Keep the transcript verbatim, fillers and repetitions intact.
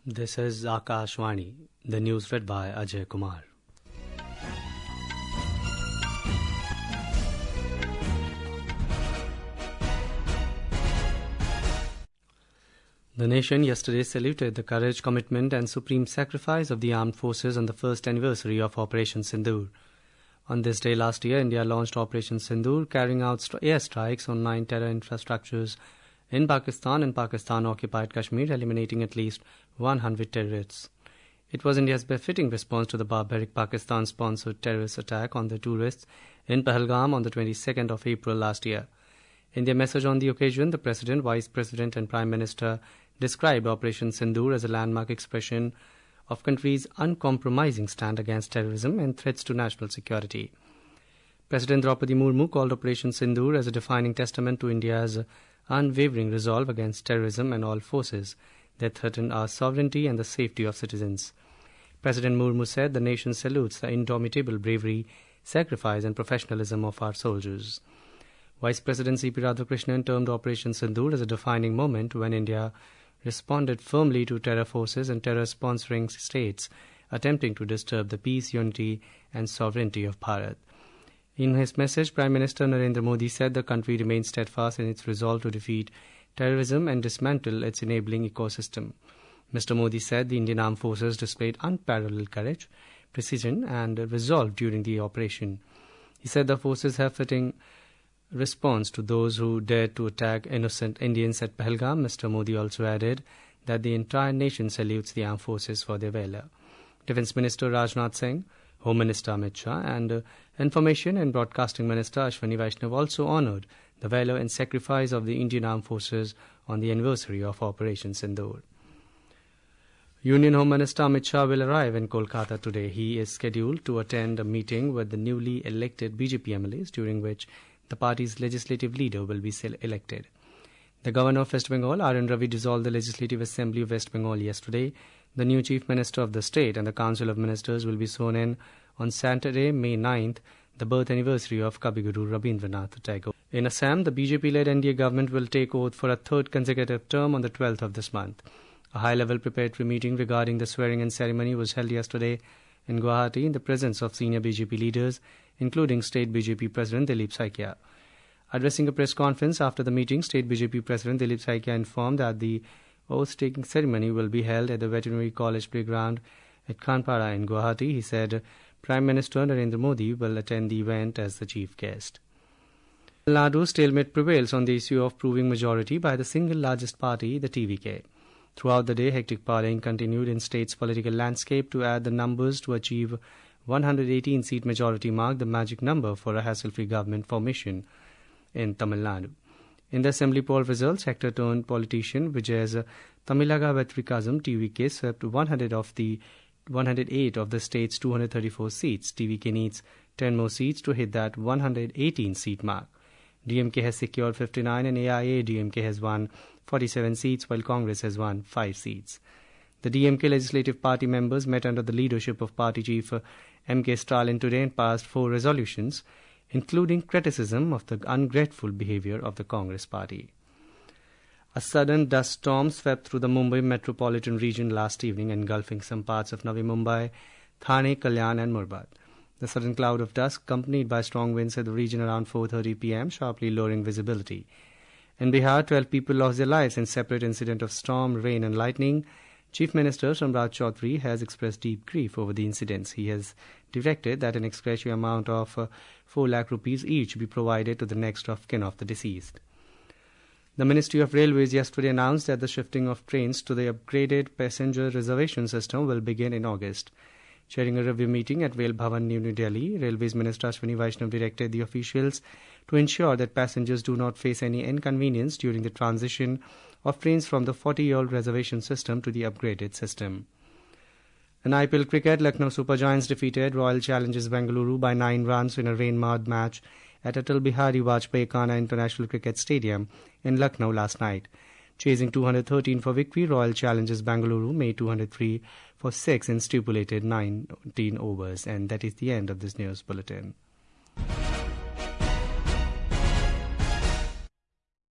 This is Akashvani, the news read by Ajay Kumar. The nation yesterday saluted the courage, commitment and supreme sacrifice of the armed forces on the first anniversary of Operation Sindoor. On this day last year, India launched Operation Sindoor, carrying out airstrikes on nine terror infrastructures in Pakistan and Pakistan-occupied Kashmir, eliminating at least one hundred terrorists. It was India's befitting response to the barbaric Pakistan-sponsored terrorist attack on the tourists in Pahalgam on the twenty-second of April last year. In their message on the occasion, the President, Vice President and Prime Minister described Operation Sindoor as a landmark expression of country's uncompromising stand against terrorism and threats to national security. President Draupadi Murmu called Operation Sindoor as a defining testament to India's unwavering resolve against terrorism and all forces that threaten our sovereignty and the safety of citizens. President Murmu said the nation salutes the indomitable bravery, sacrifice and professionalism of our soldiers. Vice President C P Radhakrishnan termed Operation Sindoor as a defining moment when India responded firmly to terror forces and terror-sponsoring states attempting to disturb the peace, unity and sovereignty of Bharat. In his message, Prime Minister Narendra Modi said the country remains steadfast in its resolve to defeat terrorism and dismantle its enabling ecosystem. Mister Modi said the Indian Armed Forces displayed unparalleled courage, precision and resolve during the operation. He said the forces have fitting response to those who dared to attack innocent Indians at Pahalgam. Mister Modi also added that the entire nation salutes the armed forces for their valor. Defence Minister Rajnath Singh, Home Minister Amit Shah and uh, Information and Broadcasting Minister Ashwani Vaishnav also honoured the valour and sacrifice of the Indian Armed Forces on the anniversary of Operation Sindoor. Union Home Minister Amit Shah will arrive in Kolkata today. He is scheduled to attend a meeting with the newly elected B J P M L As, during which the party's legislative leader will be elected. The Governor of West Bengal, R N Ravi, dissolved the Legislative Assembly of West Bengal yesterday. The new Chief Minister of the state and the Council of Ministers will be sworn in on Saturday, May ninth, the birth anniversary of Kabiguru Rabindranath Tagore. In Assam, the B J P-led N D A government will take oath for a third consecutive term on the twelfth of this month. A high-level preparatory meeting regarding the swearing-in ceremony was held yesterday in Guwahati in the presence of senior B J P leaders, including State B J P President Dilip Saikia. Addressing a press conference after the meeting, State B J P President Dilip Saikia informed that the oath-taking ceremony will be held at the Veterinary College Playground at Khanpara in Guwahati. He said Prime Minister Narendra Modi will attend the event as the chief guest. Tamil Nadu stalemate prevails on the issue of proving majority by the single largest party, the T V K. Throughout the day, hectic parleying continued in state's political landscape to add the numbers to achieve one hundred eighteen seat majority mark, the magic number for a hassle-free government formation in Tamil Nadu. In the assembly poll results, hector-turned politician Vijay's Tamilaga Vetrikazam T V K swept one hundred of the one hundred eight of the state's two hundred thirty-four seats. T V K needs ten more seats to hit that one hundred eighteen seat mark. D M K has secured fifty-nine and A I A D M K has won forty-seven seats, while Congress has won five seats. The D M K Legislative Party members met under the leadership of Party Chief M K Stalin today and passed four resolutions, including criticism of the ungrateful behaviour of the Congress Party. A sudden dust storm swept through the Mumbai metropolitan region last evening, engulfing some parts of Navi Mumbai, Thane, Kalyan and Murbat. The sudden cloud of dust, accompanied by strong winds, hit the region around four thirty p m, sharply lowering visibility. In Bihar, twelve people lost their lives in separate incident of storm, rain and lightning. Chief Minister Samrat Chaudhary has expressed deep grief over the incidents. He has directed that an ex gratia amount of uh, four lakh rupees each be provided to the next of kin of the deceased. The Ministry of Railways yesterday announced that the shifting of trains to the upgraded passenger reservation system will begin in August. Chairing a review meeting at Rail Bhavan, New Delhi, Railways Minister Ashwani Vaishnav directed the officials to ensure that passengers do not face any inconvenience during the transition of trains from the forty-year-old reservation system to the upgraded system. In I P L cricket, Lucknow Super Giants defeated Royal Challengers Bengaluru by nine runs in a rain-marred match at Atal Bihari Vajpayee Khana International Cricket Stadium in Lucknow last night. Chasing two hundred thirteen for victory, Royal Challengers Bengaluru made two hundred three for six in stipulated nineteen overs. And that is the end of this news bulletin.